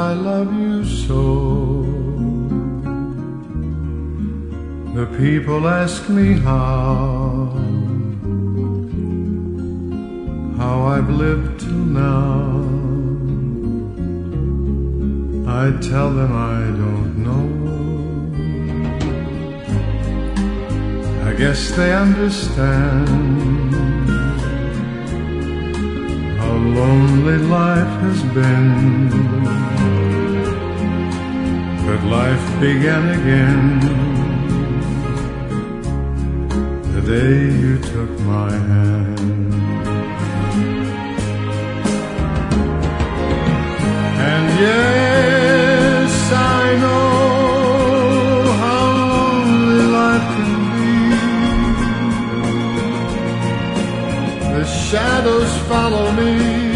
I love you so. The people ask me how I've lived till now. I tell them I don't know. I guess they understand how lonely life has been. But life began again the day you took my hand. And yes, I know how lonely life can be. The shadows follow me,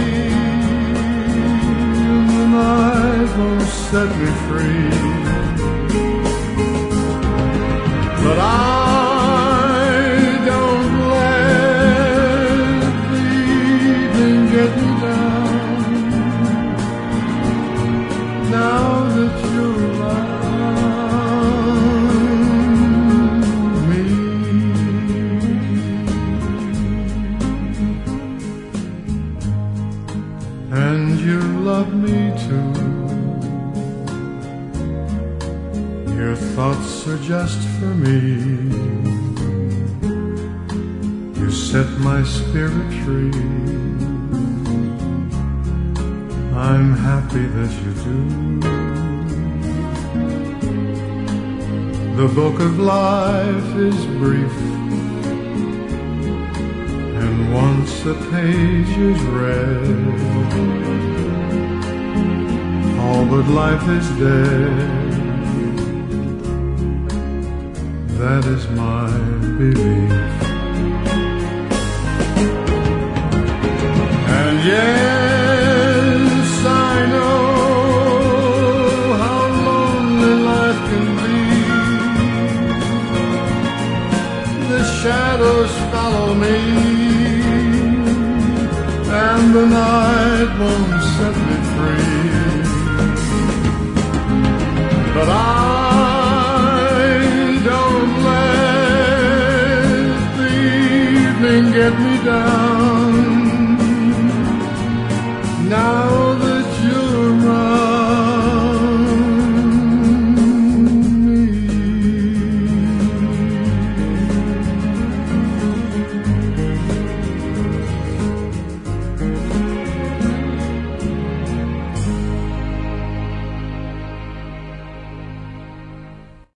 and the night won't set me free. But I don't let the evening get me down. Now that you're around me, and you love me too. Your thoughts are just for me. You set my spirit free. I'm happy that you do. The book of life is brief, and once a page is read, all but life is dead. That is my belief. And yes, I know how lonely life can be. The shadows follow me, and the night won't set me free. But I don't let the evening get me down.